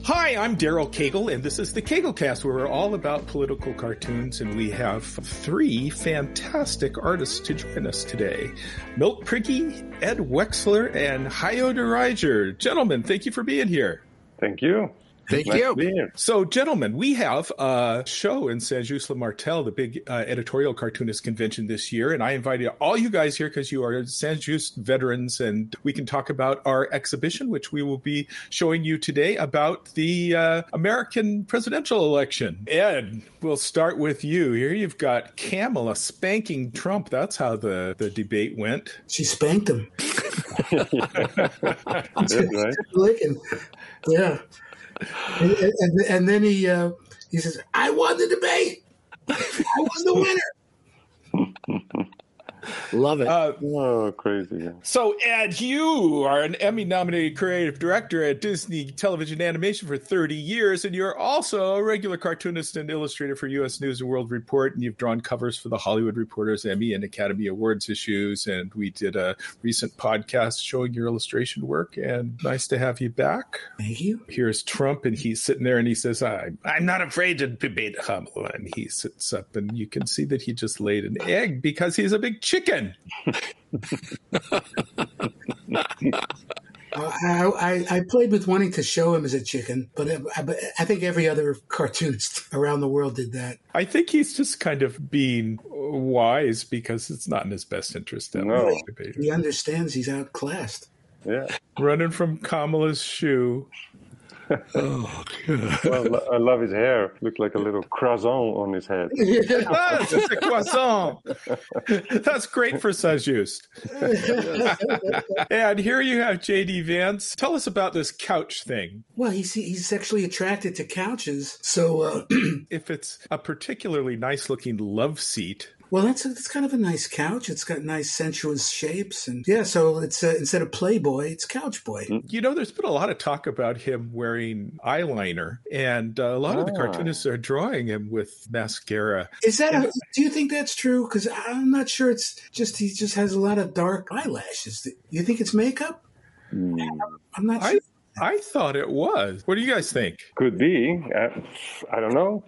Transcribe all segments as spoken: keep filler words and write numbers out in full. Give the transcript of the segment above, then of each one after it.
Hi, I'm Daryl Cagle, and this is the CagleCast, where we're all about political cartoons, and we have three fantastic artists to join us today. Milt Prigge, Ed Wexler, and Hayo DeRijer. Gentlemen, thank you for being here. Thank you. Thank nice you. So, gentlemen, we have a show in Saint-Just-le-Martel, the big uh, editorial cartoonist convention this year, and I invited all you guys here because you are Saint-Just veterans, and we can talk about our exhibition, which we will be showing you today about the uh, American presidential election. Ed, we'll start with you. Here you've got Kamala spanking Trump. That's how the, the debate went. She spanked him. That's right. Licking. Yeah. And, and, and then he uh, he says, I won the debate. I won the winner. Love it. Uh, Oh, crazy. So, Ed, you are an Emmy-nominated creative director at Disney Television Animation for thirty years, and you're also a regular cartoonist and illustrator for U S News and World Report, and you've drawn covers for the Hollywood Reporter's Emmy and Academy Awards issues, and we did a recent podcast showing your illustration work, and nice to have you back. Thank you. Here's Trump, and he's sitting there, and he says, I, I'm not afraid to debate Kamala, and he sits up, and you can see that he just laid an egg because he's a big chicken. Uh, I, I, I played with wanting to show him as a chicken, but I, but I think every other cartoonist around the world did that. I think he's just kind of being wise because it's not in his best interest. To No. debate. He understands he's outclassed. Yeah. Running from Kamala's shoe. Oh, God. Well, I love his hair. Looked like a little croissant on his head. Ah, it's a croissant. That's great for Saint-Just. And here you have J D Vance. Tell us about this couch thing. Well, he's he's sexually attracted to couches, so uh, If it's a particularly nice-looking love seat, well, that's a, it's kind of a nice couch. It's got nice sensuous shapes, and yeah, so it's uh, instead of Playboy, it's Couch Boy. you know, there's been a lot of talk about him wearing eyeliner, and uh, a lot of the Ah. cartoonists are drawing him with mascara. Is that? A, do you think that's true? Because I'm not sure. It's just he just has a lot of dark eyelashes. Do you think it's makeup? Hmm. I'm not I sure. I thought it was. What do you guys think? Could be. Uh, I don't know.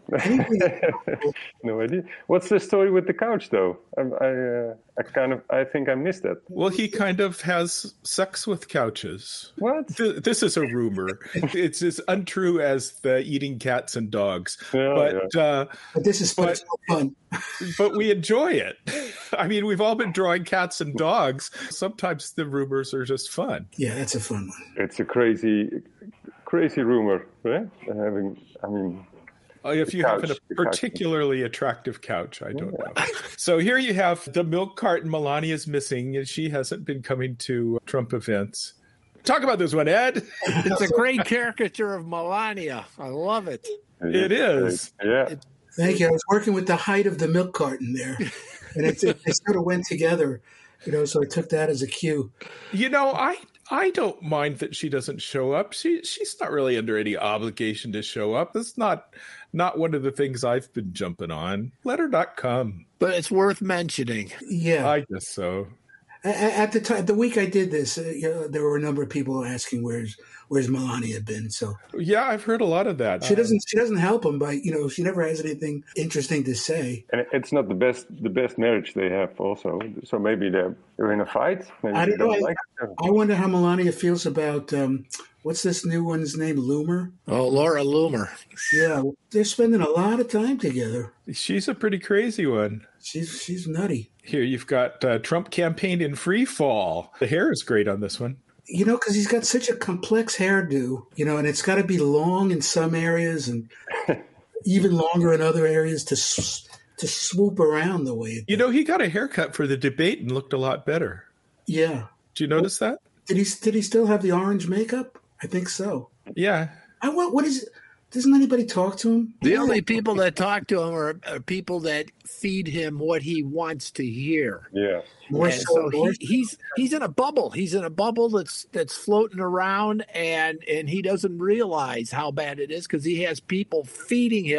No idea. What's the story with the couch, though? I, I, uh, I kind of, I think I missed that. Well, he kind of has sex with couches. What? Th- This is a rumor. It's as untrue as the eating cats and dogs. Yeah, but uh, But this is But- so fun. but we enjoy it. I mean, we've all been drawing cats and dogs. Sometimes the rumors are just fun. Yeah, that's a fun one. It's a crazy, crazy rumor, right? Having, I mean, Uh, If you couch, have a the couch. particularly attractive couch, I don't know. So here you have the milk carton. Melania's missing, and she hasn't been coming to Trump events. Talk about this one, Ed. It's a great caricature of Melania. I love it. It is. Yeah. Thank you. I was working with the height of the milk carton there, and it, it, it sort of went together, you know. So I took that as a cue. You know, I I don't mind that she doesn't show up. She she's not really under any obligation to show up. That's not not one of the things I've been jumping on. Let her not come. But it's worth mentioning. Yeah. I guess so. A- a- At the time, the week I did this, uh, you know, there were a number of people asking where's where's Melania been. So Yeah, I've heard a lot of that. she doesn't she doesn't help him by you know she never has anything interesting to say. And it's not the best, the best marriage they have also. So maybe they're, they're in a fight. Maybe I they don't know. don't I, like each other. I wonder how Melania feels about um, what's this new one's name, Loomer. Oh, Laura Loomer. Yeah, they're spending a lot of time together. She's a pretty crazy one. She's she's nutty. Here you've got uh, Trump campaign in free fall. The hair is great on this one. You know, because he's got such a complex hairdo, you know, and it's got to be long in some areas and even longer in other areas to s- to swoop around the way it You know, he got a haircut for the debate and looked a lot better. Yeah. Did you notice that? Did he did he still have the orange makeup? I think so. Yeah. I what what is it? Doesn't anybody talk to him? The only people that talk to him are, are people that feed him what he wants to hear. Yeah. More And so, so he, more- he's he's in a bubble. He's in a bubble that's that's floating around, and and he doesn't realize how bad it is because he has people feeding him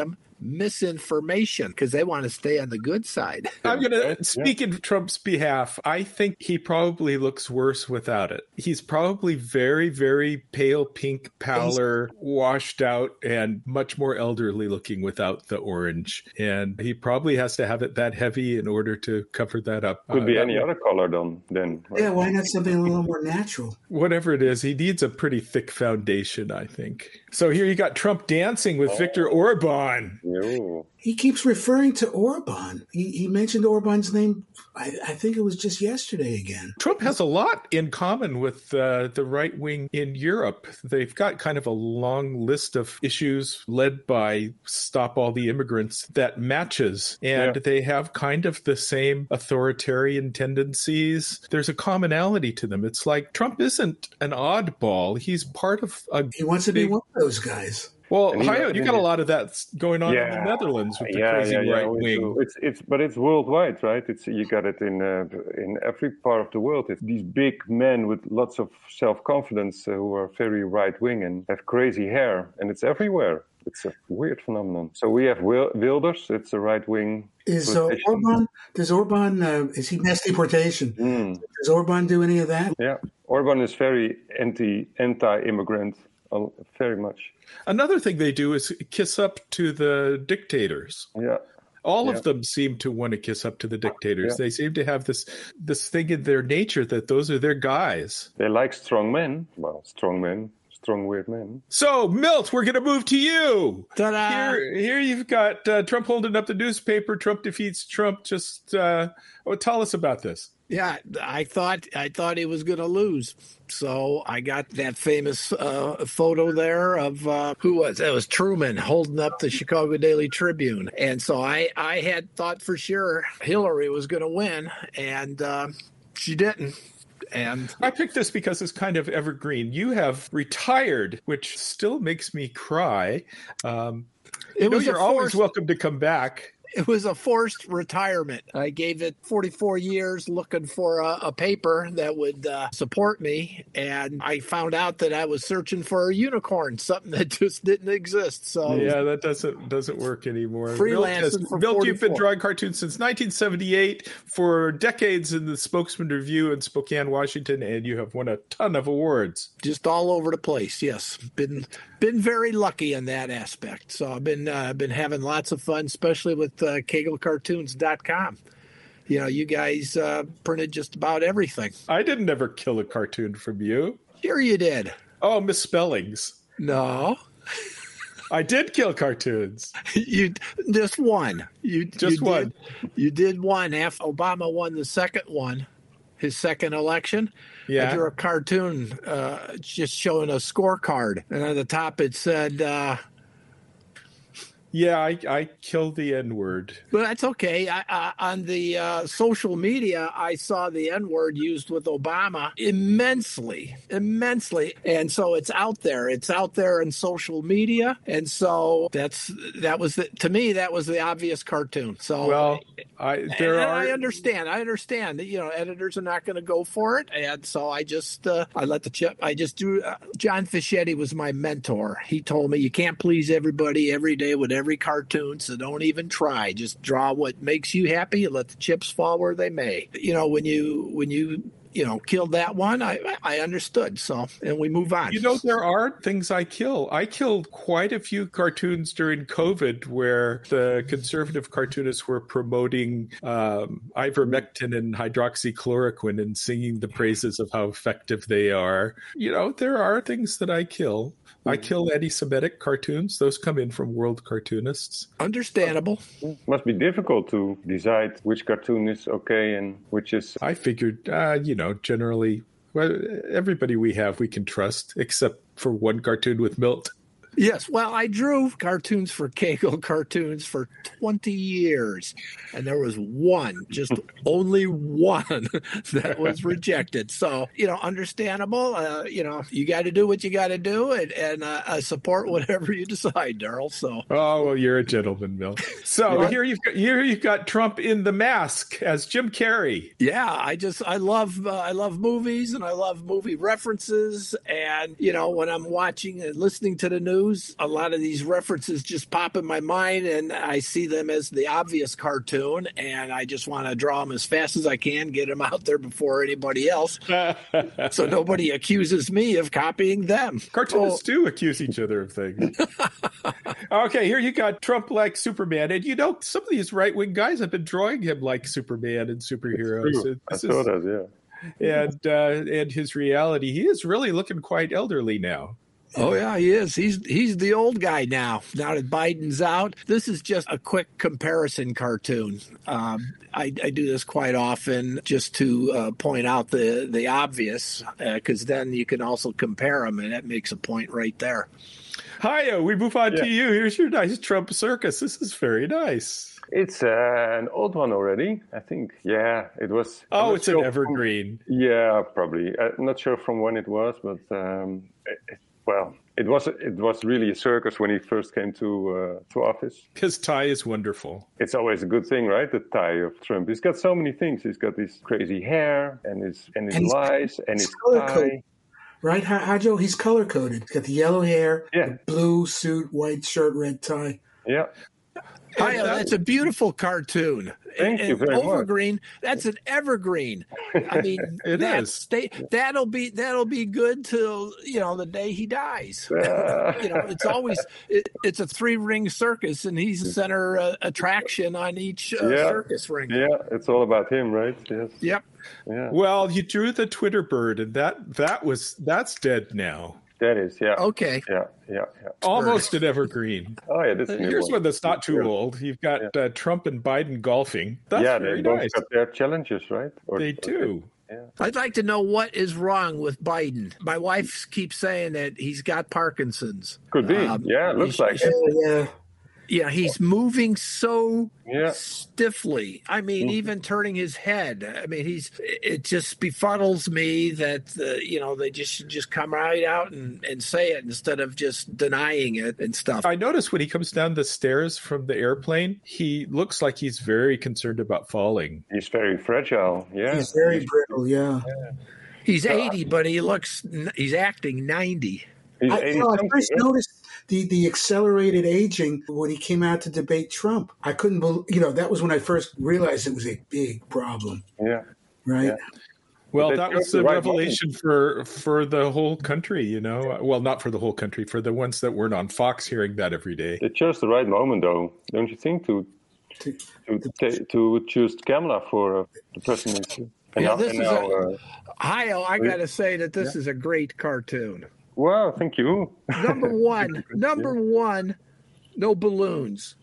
misinformation because they want to stay on the good side. I'm going to speak in Trump's behalf. I think he probably looks worse without it. He's probably very, very pale pink pallor, washed out, and much more elderly looking without the orange. And he probably has to have it that heavy in order to cover that up. Could uh, be any other color then. then right? Yeah, why not something a little more natural? Whatever it is, he needs a pretty thick foundation, I think. So here you got Trump dancing with oh. Viktor Orban. Yo. He keeps referring to Orban. He, he mentioned Orban's name, I, I think it was just yesterday again. Trump has a lot in common with uh, the right wing in Europe. They've got kind of a long list of issues led by Stop All the Immigrants that matches. And yeah. they have kind of the same authoritarian tendencies. There's a commonality to them. It's like Trump isn't an oddball. He's part of a... He wants to big... be one of those guys. Well, Hayo, you got a lot of that going on yeah. in the Netherlands with the yeah, crazy yeah, yeah. right wing. It's it's but it's worldwide, right? It's you got it in uh, in every part of the world. It's these big men with lots of self confidence uh, who are very right wing and have crazy hair, and it's everywhere. It's a weird phenomenon. So we have Wilders. It's a right wing. Is uh, Orban? Does Orban? Uh, is he mass deportation? Mm. Does Orban do any of that? Yeah, Orban is very anti anti immigrant. Very much. Another thing they do is kiss up to the dictators. Yeah. All yeah. of them seem to want to kiss up to the dictators. Yeah. They seem to have this this thing in their nature that those are their guys. They like strong men. Well, strong men. Strong, weird men. So, Milt, we're going to move to you. Ta-da! Here, here you've got uh, Trump holding up the newspaper. Trump defeats Trump. Just uh, oh, tell us about this. Yeah, I thought I thought he was going to lose. So I got that famous uh, photo there of uh, who was it? It was Truman holding up the Chicago Daily Tribune. And so I, I had thought for sure Hillary was going to win, and uh, she didn't. And I picked this because it's kind of evergreen. You have retired, which still makes me cry. Um, it was you're always welcome to come back. It was a forced retirement. I gave it forty-four years looking for a, a paper that would uh, support me. And I found out that I was searching for a unicorn, something that just didn't exist. So yeah, that doesn't doesn't work anymore. Freelancing Milt, for Milt, you've been drawing cartoons since nineteen seventy-eight, for decades in the Spokesman Review in Spokane, Washington, and you have won a ton of awards. Just all over the place, yes. Been been very lucky in that aspect. So I've been uh, been having lots of fun, especially with uh, Kegel Cartoons dot com. You know, you guys uh, printed just about everything. I didn't ever kill a cartoon from you. Sure you did. Oh, misspellings. No. I did kill cartoons. You just one. You just you one. Did, you did one after Obama won the second one, his second election. Yeah. I drew a cartoon uh, just showing a scorecard, and on the top it said. Uh, Yeah, I, I killed the N-word. But that's okay. I, I, on the uh, social media, I saw the N-word used with Obama immensely, immensely. And so it's out there. It's out there in social media. And so that's that was, the, to me, that was the obvious cartoon. So well, I, there and, are... and I understand. I understand that, you know, editors are not going to go for it. And so I just, uh, I let the chip, I just drew, uh, John Fischetti was my mentor. He told me, you can't please everybody every day with every cartoon, so don't even try. Just draw what makes you happy and let the chips fall where they may. You know, when you when you you know killed that one, I I understood. So and we move on. You know, there are things I kill. I killed quite a few cartoons during COVID where the conservative cartoonists were promoting um, ivermectin and hydroxychloroquine and singing the praises of how effective they are. You know, there are things that I kill. I kill anti-Semitic cartoons. Those come in from world cartoonists. Understandable. It must be difficult to decide which cartoon is okay and which is... I figured, uh, you know, generally, well, everybody we have we can trust, except for one cartoon with Milt. Yes, well, I drew cartoons for Kegel Cartoons for twenty years, and there was one, just only one, that was rejected. So, you know, understandable. Uh, you know, you got to do what you got to do, and, and uh, I support whatever you decide, Daryl. So, oh well, you're a gentleman, Milt. So what? here you've got, here you've got Trump in The Mask as Jim Carrey. Yeah, I just I love uh, I love movies, and I love movie references, and you know, when I'm watching and listening to the news. news, a lot of these references just pop in my mind, and I see them as the obvious cartoon, and I just want to draw them as fast as I can, get them out there before anybody else, so nobody accuses me of copying them. Cartoonists oh. do accuse each other of things. Okay, here you got Trump like Superman, and you know, some of these right-wing guys have been drawing him like Superman and superheroes. I saw that, yeah. And uh, and his reality, he is really looking quite elderly now. Oh, yeah, he is. He's he's the old guy now. Now that Biden's out, this is just a quick comparison cartoon. Um, I, I do this quite often just to uh, point out the, the obvious, because uh, then you can also compare them, and that makes a point right there. Hi, we move on yeah. to you. Here's your nice Trump circus. This is very nice. It's uh, an old one already, I think. Yeah, it was. Oh, it's sure an evergreen. From, yeah, probably. I'm not sure from when it was, but um, it, it, well, it was it was really a circus when he first came to uh, to office. His tie is wonderful. It's always a good thing, right? The tie of Trump. He's got so many things. He's got this crazy hair and his and his and lies and his tie. Code. Right, Hajo? He's color coded. He's got the yellow hair, yeah. the blue suit, white shirt, red tie. Yeah. Hi, that's a beautiful cartoon. Thank and, you very and Overgreen, much. That's an evergreen. I mean, it that is. Stay, that'll be that'll be good till you know the day he dies. Uh. You know, it's always it, it's a three ring circus, and he's the center uh, attraction on each uh, yeah. circus ring. Yeah, it's all about him, right? Yes. Yep. Yeah. Well, you drew the Twitter bird, and that that was that's dead now. That is, yeah. Okay. Yeah, yeah, yeah. Almost an evergreen. Oh, yeah. This Here's one. one that's not too old. You've got yeah. uh, Trump and Biden golfing. That's yeah, very they both nice. got their challenges, right? Or, they do. Yeah. I'd like to know what is wrong with Biden. My wife keeps saying that he's got Parkinson's. Could be. Um, yeah, looks like it. Yeah. Yeah, he's moving so yeah. stiffly. I mean, mm-hmm. even turning his head. I mean, he's. It just befuddles me that uh, you know they just should just come right out and, and say it instead of just denying it and stuff. I noticed when he comes down the stairs from the airplane, he looks like he's very concerned about falling. He's very fragile. Yeah, he's very brittle. Yeah, yeah. He's eighty, but he looks. He's acting ninety. He's I, you know, I first yeah. noticed the, the accelerated aging when he came out to debate Trump. I couldn't believe, you know, that was when I first realized it was a big problem. Yeah. Right? Yeah. Well, that was a revelation for for the whole country, you know. Well, not for the whole country, for the ones that weren't on Fox hearing that every day. They chose the right moment, though, don't you think, to to to, to choose Kamala for uh, the presidency? And yeah, now, this and is now, a, uh, Hayo, I got to say that this yeah. is a great cartoon. Well, thank you. Number one, number yeah. one, no balloons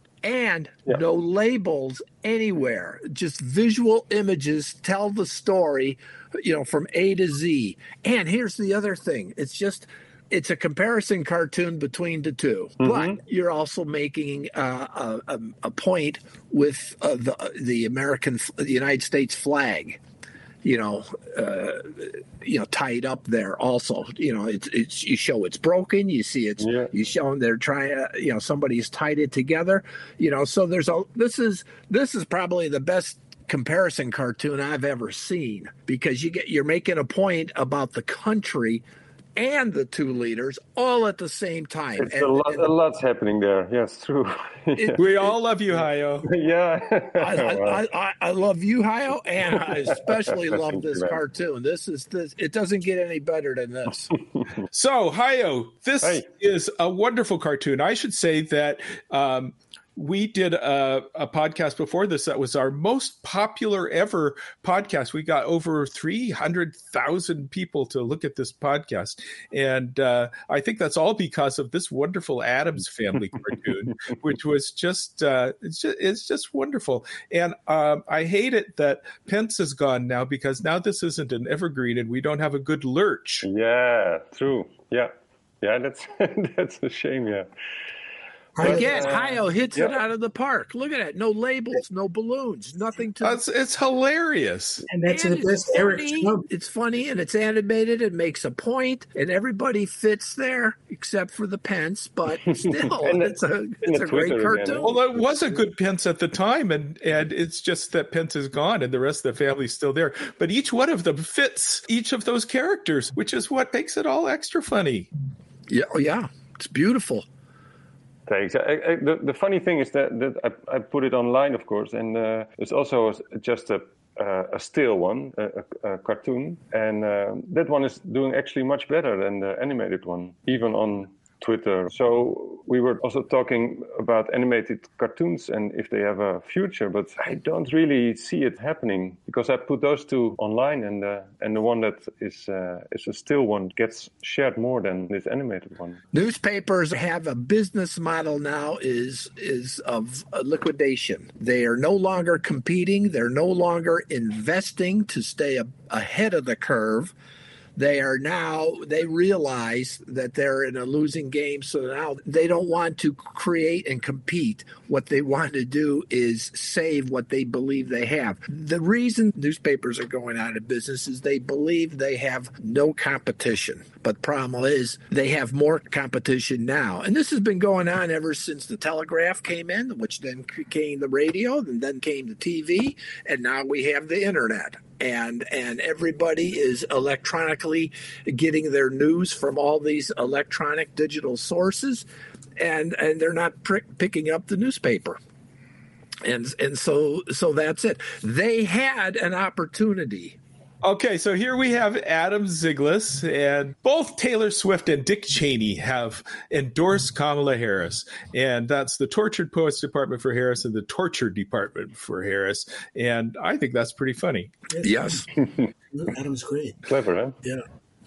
and yeah. no labels anywhere. Just visual images tell the story, you know, from A to Z. And here's the other thing. It's just, it's a comparison cartoon between the two. Mm-hmm. But you're also making uh, a, a point with uh, the, the American, the United States flag. You know, uh, you know, tied up there. Also, you know, it's it's you show it's broken. You see it's yeah. you show them they're trying to, you know, somebody's tied it together. You know, so there's a this is this is probably the best comparison cartoon I've ever seen because you get you're making a point about the country and the two leaders all at the same time. It's and, a lot, and, a lot's happening there. Yes, true. It, we all love you, Hayo. Yeah. I, I, I, I love you, Hayo, and I especially love this cartoon. This is this. It doesn't get any better than this. So, Hayo, this hey. is a wonderful cartoon. I should say that um, we did a, a podcast before this that was our most popular ever podcast. We got over three hundred thousand people to look at this podcast. And uh, I think that's all because of this wonderful Addams Family cartoon, which was just, uh, it's just, it's just wonderful. And um, I hate it that Pence is gone now because now this isn't an evergreen and we don't have a good lurch. Yeah, true. Yeah. Yeah, that's, that's a shame. Yeah. Again, uh, Hayo hits yeah. it out of the park. Look at it. No labels, no balloons, nothing to... It's, it's hilarious. And that's and the best Eric Trump. It's funny, and it's animated, it makes a point, and everybody fits there, except for the Pence, but still, it's a, it's a great cartoon. Well, it was a good Pence at the time, and, and it's just that Pence is gone, and the rest of the family's still there. But each one of them fits each of those characters, which is what makes it all extra funny. Yeah, yeah. It's beautiful. Thanks. I, I, the, the funny thing is that, that I, I put it online, of course, and uh, it's also just a uh, a still one, a, a, a cartoon, and uh, that one is doing actually much better than the animated one, even on Twitter. So we were also talking about animated cartoons and if they have a future, but I don't really see it happening because I put those two online, and uh, and the one that is uh, is a still one gets shared more than this animated one. Newspapers have a business model now is is of liquidation. They are no longer competing. They're no longer investing to stay a, ahead of the curve. They are now, they realize that they're in a losing game, so now they don't want to create and compete. What they want to do is save what they believe they have. The reason newspapers are going out of business is they believe they have no competition. But the problem is they have more competition now. And this has been going on ever since the telegraph came in, which then came the radio, and then came the T V, and now we have the internet. And and everybody is electronically getting their news from all these electronic digital sources, and and they're not prick, picking up the newspaper. And and so so that's it. They had an opportunity. Okay, so here we have Adam Zyglis, and both Taylor Swift and Dick Cheney have endorsed Kamala Harris, and that's the Tortured Poets Department for Harris and the Torture Department for Harris, and I think that's pretty funny. Yes. Adam's great. Clever, huh? Yeah.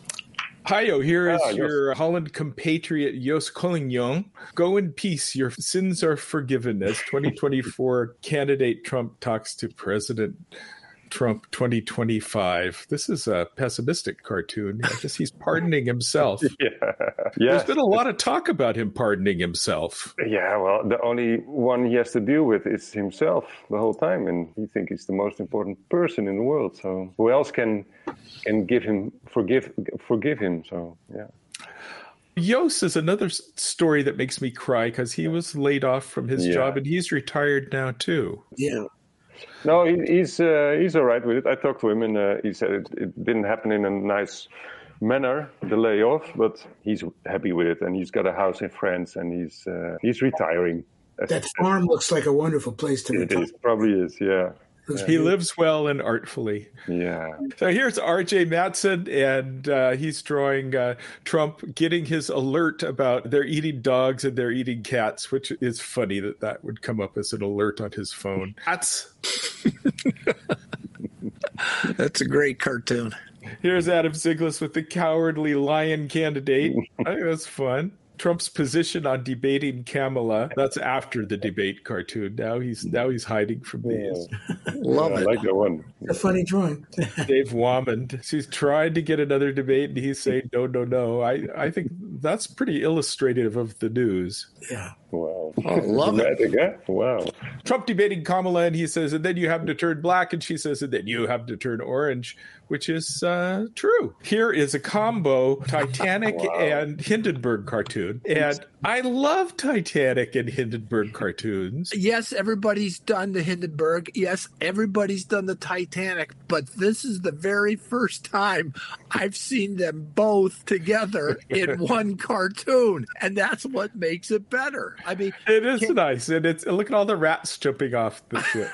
Hiyo, here is ah, your yes. Holland compatriot Joost Collignon. Go in peace, your sins are forgiven, as twenty twenty-four candidate Trump talks to President Trump twenty twenty-five. This is a pessimistic cartoon. I guess he's pardoning himself. yeah. Yes. There's been a lot of talk about him pardoning himself. Yeah, well, the only one he has to deal with is himself the whole time, and he thinks he's the most important person in the world. So who else can can give him forgive forgive him? So yeah. Joost is another story that makes me cry because he was laid off from his yeah. job and he's retired now too. Yeah. No, he, he's uh, he's all right with it. I talked to him, and uh, he said it, it didn't happen in a nice manner, the layoff, but he's happy with it, and he's got a house in France, and he's uh, he's retiring. That farm looks like a wonderful place to it retire. Is, probably is, yeah. Yeah. He lives well and artfully. Yeah. So here's R J Matson, and uh, he's drawing uh, Trump getting his alert about they're eating dogs and they're eating cats, which is funny that that would come up as an alert on his phone. That's That's a great cartoon. Here's Adam Zyglis with the cowardly lion candidate. I think that's fun. Trump's position on debating Kamala. That's after the debate cartoon. Now he's now he's hiding from these. Love yeah, it. I like that one. A funny drawing. Dave Wamond. She's trying to get another debate, and he's saying no, no, no. I, I think that's pretty illustrative of the news. Yeah. Wow. Oh, love it. Huh? Wow. Trump debating Kamala, and he says, and then you happen to turn black, and she says, and then you happen to turn orange, which is uh, true. Here is a combo Titanic wow. and Hindenburg cartoon. And I love Titanic and Hindenburg cartoons. Yes, everybody's done the Hindenburg. Yes, everybody's done the Titanic. But this is the very first time I've seen them both together in one cartoon. And that's what makes it better. I mean, it is can... nice. And it's look at all the rats jumping off the ship.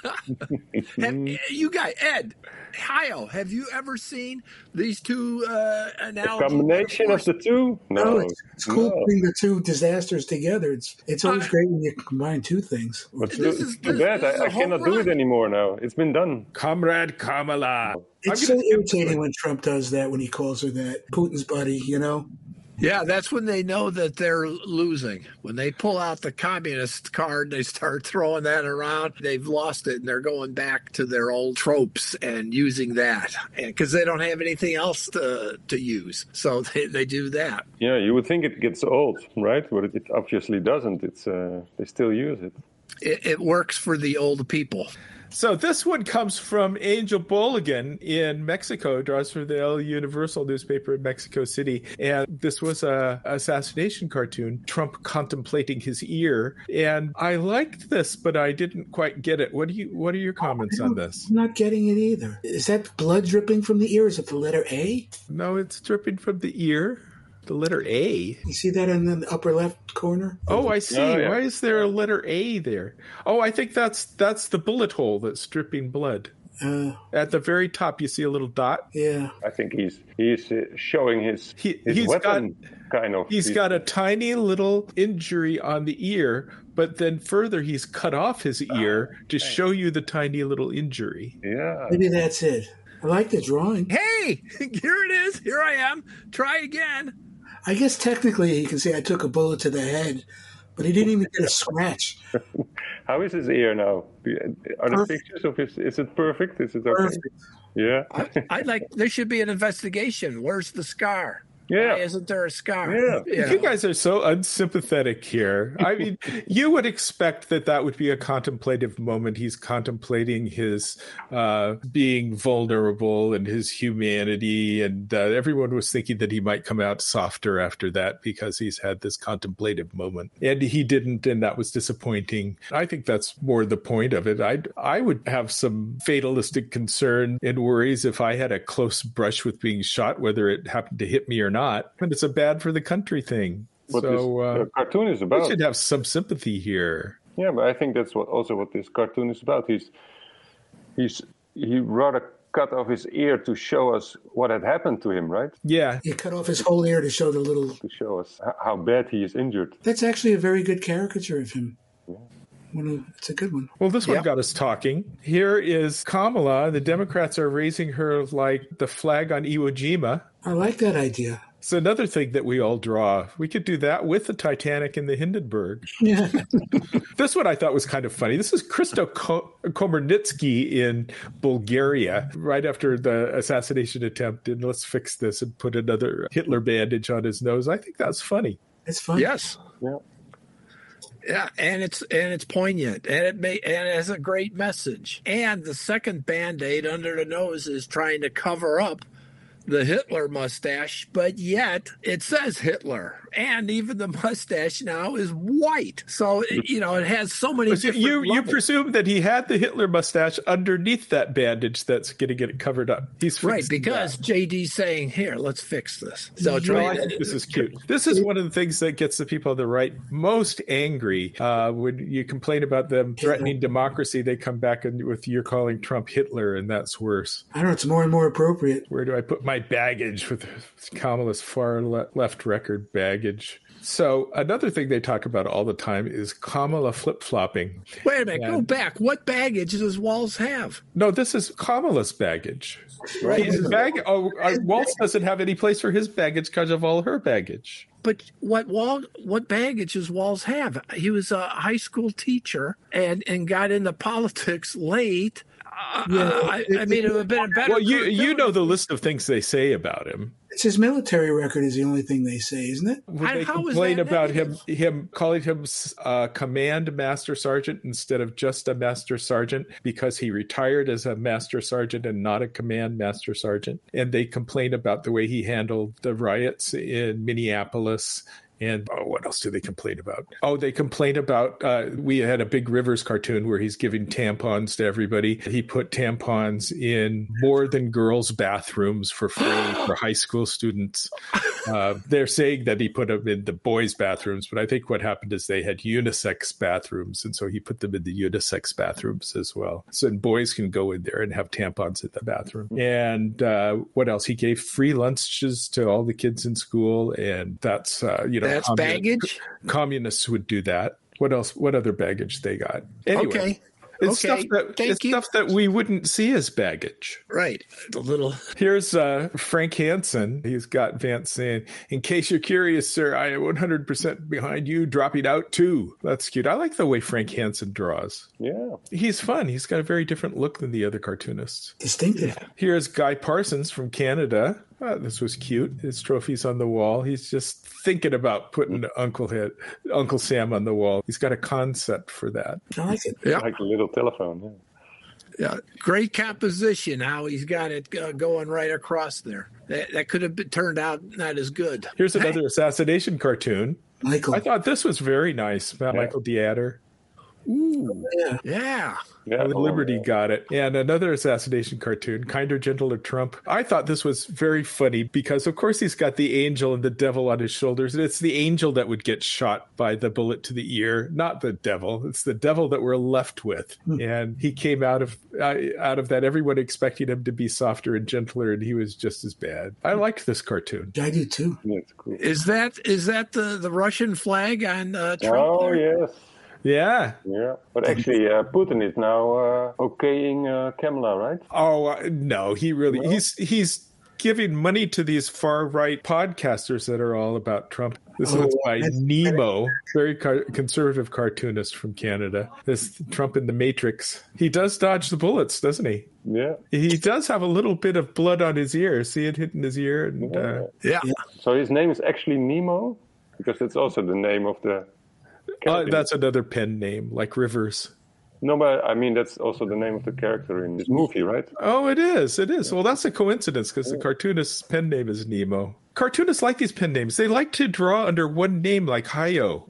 Have, you guys, Ed, Hiyo, have you ever seen these two uh, analogies? A combination of the two? No. No, it's, it's cool no. putting the two disasters together. It's it's always uh, great when you combine two things. It's too, is, too bad. I, I cannot run. do it anymore now. It's been done. Comrade Kamala. It's so irritating when Trump does that, when he calls her that. Putin's buddy, you know? Yeah, that's when they know that they're losing. When they pull out the communist card, they start throwing that around. They've lost it, and they're going back to their old tropes and using that because they don't have anything else to to use. So they, they do that. Yeah, you would think it gets old, right? But it, it obviously doesn't. It's uh, they still use it. it. It works for the old people. So this one comes from Angel Bolligan in Mexico, draws for the El Universal newspaper in Mexico City. And this was a assassination cartoon, Trump contemplating his ear. And I liked this, but I didn't quite get it. What do you? What are your comments on this? I'm not getting it either. Is that blood dripping from the ear? Is it the letter A? No, it's dripping from the ear. The letter A. You see that in the upper left corner? Oh, I see. Oh, yeah. Why is there a letter A there? Oh, I think that's that's the bullet hole that's dripping blood. Uh, At the very top, you see a little dot. yeah. I think he's he's uh, showing his, He- his he's weapon, kind of. He's got a tiny little injury on the ear, but then further, he's cut off his ear to show you the tiny little injury. Yeah. Maybe that's it. I like the drawing. Hey, here it is. Here I am. Try again. I guess technically he can say I took a bullet to the head, but he didn't even get a scratch. How is his ear now? Are the Perfect. pictures of his? Is it perfect? Is it okay? Perfect. Yeah. I'd like, there should be an investigation. Where's the scar? Yeah. Why isn't there a scar? Yeah. You guys are so unsympathetic here. I mean, you would expect that that would be a contemplative moment. He's contemplating his uh, being vulnerable and his humanity. And uh, everyone was thinking that he might come out softer after that because he's had this contemplative moment. And he didn't, and that was disappointing. I think that's more the point of it. I I would have some fatalistic concern and worries if I had a close brush with being shot, whether it happened to hit me or not. And it's a bad for the country thing. What so this uh, uh, cartoon is we about. should have some sympathy here. Yeah, but I think that's what also what this cartoon is about. He's he's he rather cut off his ear to show us what had happened to him, right? Yeah. He cut off his whole ear to show the little. To show us h- how bad he is injured. That's actually a very good caricature of him. One of, it's a good one. Well, this one Yep. got us talking. Here is Kamala. The Democrats are raising her like the flag on Iwo Jima. I like that idea. It's another thing that we all draw. We could do that with the Titanic and the Hindenburg. Yeah. This one I thought was kind of funny. This is Christo Ko- Komarnitsky in Bulgaria, right after the assassination attempt. And let's fix this and put another Hitler bandage on his nose. I think that's funny. It's fun. Yes. Yeah. Yeah, and it's and it's poignant, and it may and it has a great message. And the second Band-Aid under the nose is trying to cover up the Hitler mustache, but yet it says Hitler, and even the mustache now is white. So it, you know it has so many. But different you you levels. presume that he had the Hitler mustache underneath that bandage that's going to get it covered up. He's right fixing because that. J D's saying, "Here, let's fix this." So Well, try I think this is cute. This is one of the things that gets the people on the right most angry. Uh, when you complain about them threatening democracy, they come back and with you're calling Trump Hitler, and that's worse. I don't know. It's more and more appropriate. Where do I put my baggage with Kamala's far le- left record baggage? So another thing they talk about all the time is Kamala flip-flopping. Wait a minute, go And- back. What baggage does Walz have? No, this is Kamala's baggage. Right. His bag- oh, uh, Waltz doesn't have any place for his baggage because of all her baggage. But what Wal what baggage does Walz have? He was a high school teacher and, and got into politics late. Uh, Yeah, I, I mean, it would have been a better. Well, you you know cartoon. the list of things they say about him. It's his military record is the only thing they say, isn't it? When How- they how is complain that about him, negative? him calling him uh, command master sergeant instead of just a master sergeant because he retired as a master sergeant and not a command master sergeant. And they complain about the way he handled the riots in Minneapolis. And oh, what else do they complain about? Oh, they complain about, uh, we had a Big Rivers cartoon where he's giving tampons to everybody. He put tampons in more than girls' bathrooms for free for high school students. Uh, they're saying that he put them in the boys' bathrooms, but I think what happened is they had unisex bathrooms. And so he put them in the unisex bathrooms as well. So and boys can go in there and have tampons in the bathroom. And uh, what else? He gave free lunches to all the kids in school. And that's, uh, you know, That's commun- baggage. Communists would do that. What else? What other baggage they got? Anyway, Okay. it's Okay. stuff that Thank it's you. stuff that we wouldn't see as baggage. Right. The little. Here's uh, Frank Hansen. He's got Vance saying, "In case you're curious, sir, I am one hundred percent behind you, dropping out too." That's cute. I like the way Frank Hansen draws. Yeah. He's fun. He's got a very different look than the other cartoonists. Distinctive. Here's Guy Parsons from Canada. Oh, this was cute. His trophy's on the wall. He's just thinking about putting Uncle Head, Uncle Sam on the wall. He's got a concept for that. I like it. Yeah. Like a little telephone. Yeah. Yeah. Great composition. How he's got it uh, going right across there. That, that could have been, turned out not as good. Here's another assassination cartoon. Michael. I thought this was very nice about Yeah. Michael D'Adder. Ooh, Yeah. yeah. Yeah, Liberty oh, got it. And another assassination cartoon, Kinder, Gentler Trump. I thought this was very funny because, of course, he's got the angel and the devil on his shoulders. And it's the angel that would get shot by the bullet to the ear, not the devil. It's the devil that we're left with. Hmm. And he came out of uh, out of that, everyone expecting him to be softer and gentler, and he was just as bad. I liked this cartoon. I do, too. That's cool. Is that is that the, the Russian flag on uh, Trump? Oh, there? yes. Yeah. Yeah. But actually, uh, Putin is now uh, okaying uh, Kamala, right? Oh, uh, no, he really, no? he's he's giving money to these far-right podcasters that are all about Trump. This oh, one's by Nemo, very car- conservative cartoonist from Canada. This Trump in the Matrix. He does dodge the bullets, doesn't he? Yeah. He does have a little bit of blood on his ear. See it hitting his ear? And, yeah. Uh, yeah. So his name is actually Nemo? Because that's also the name of the... Uh, that's another pen name, like Rivers. No, but I mean, that's also the name of the character in this movie, right? Oh, it is. It is. Well, that's a coincidence because the cartoonist's pen name is Nemo. Cartoonists like these pen names. They like to draw under one name, like Hayo.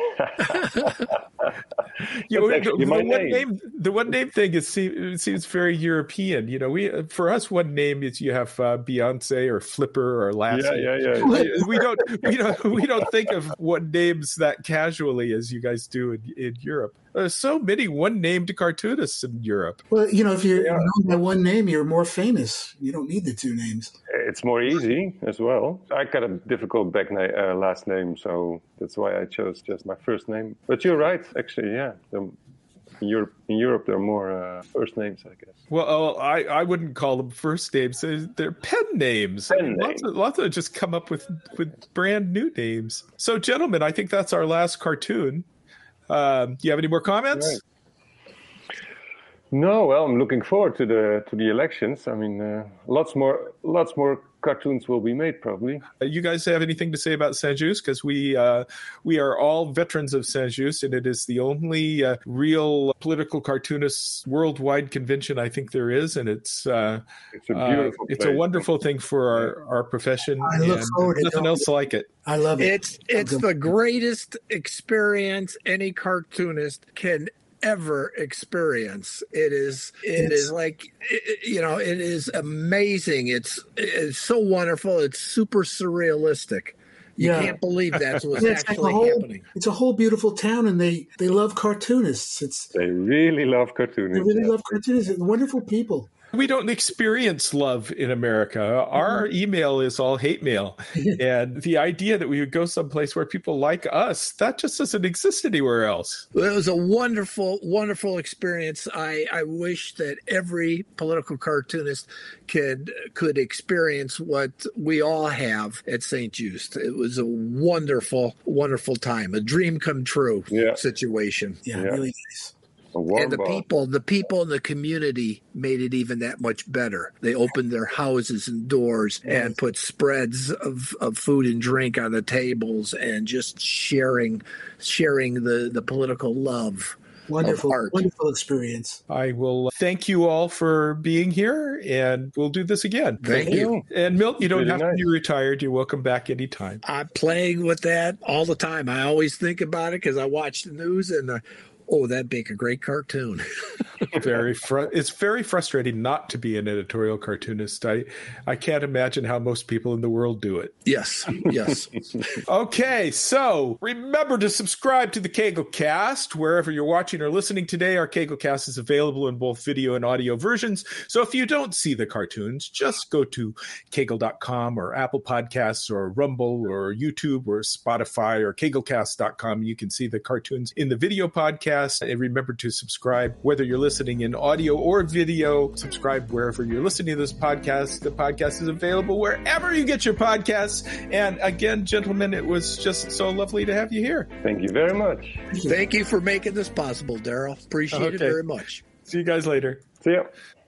You know, the, the one name. name, the one name thing is it seems very European. You know, we for us one name is you have uh, Beyonce or Flipper or Lassie. Yeah, yeah, yeah. We don't, we don't, we don't think of one names that casually as you guys do in, in Europe. There's so many one-named cartoonists in Europe. Well, you know, if you're yeah. known by one name, you're more famous. You don't need the two names. It's more easy as well. I got a difficult back na- uh, last name, so that's why I chose just my first name. But you're right, actually, yeah. The, in Europe, in Europe, there are more uh, first names, I guess. Well, I, I wouldn't call them first names. They're, they're pen names. Pen I mean, names. Lots of, lots of just come up with, with brand new names. So, gentlemen, I think that's our last cartoon. Um, do you have any more comments? Right. No, well, I'm looking forward to the to the elections. I mean, uh, lots more lots more cartoons will be made, probably. Uh, you guys have anything to say about Saint-Just? Because we uh, we are all veterans of Saint-Just, and it is the only uh, real political cartoonists worldwide convention I think there is, and it's uh, it's a beautiful, uh, it's a wonderful thing for our, our profession. I look forward to nothing else like it. I love it. It's it's the greatest experience any cartoonist can ever experience. It is it is like it, you know it is amazing. It's it's so wonderful. It's super surrealistic. You yeah. can't believe that's what's yeah, actually like whole, happening. It's a whole beautiful town, and they they love cartoonists. It's they really love cartoonists. They really yeah. love cartoonists. They're wonderful people. We don't experience love in America. Our mm-hmm. email is all hate mail. And the idea that we would go someplace where people like us, that just doesn't exist anywhere else. Well, it was a wonderful, wonderful experience. I, I wish that every political cartoonist could could experience what we all have at Saint-Just. It was a wonderful, wonderful time, a dream come true yeah. situation. Yeah, yeah, really nice. And the ball. people, the people in the community made it even that much better. They opened their houses and doors yes. and put spreads of, of food and drink on the tables and just sharing, sharing the, the political love. Wonderful, wonderful experience. I will thank you all for being here, and we'll do this again. Thank, thank you. you. And Milt, you don't really have nice. to be retired. You're welcome back anytime. I'm playing with that all the time. I always think about it because I watch the news and uh, oh, that'd make a great cartoon. very fr- It's very frustrating not to be an editorial cartoonist. I, I can't imagine how most people in the world do it. Yes, yes. Okay, so remember to subscribe to the KegelCast wherever you're watching or listening today. Our KegelCast is available in both video and audio versions. So if you don't see the cartoons, just go to kegel dot com or Apple Podcasts or Rumble or YouTube or Spotify or kegelcast dot com. You can see the cartoons in the video podcast. And remember to subscribe, whether you're listening in audio or video. Subscribe wherever you're listening to this podcast. The podcast is available wherever you get your podcasts. And again, gentlemen, it was just so lovely to have you here. Thank you very much. Thank you for making this possible, Daryl. Appreciate okay. it very much. See you guys later. See ya.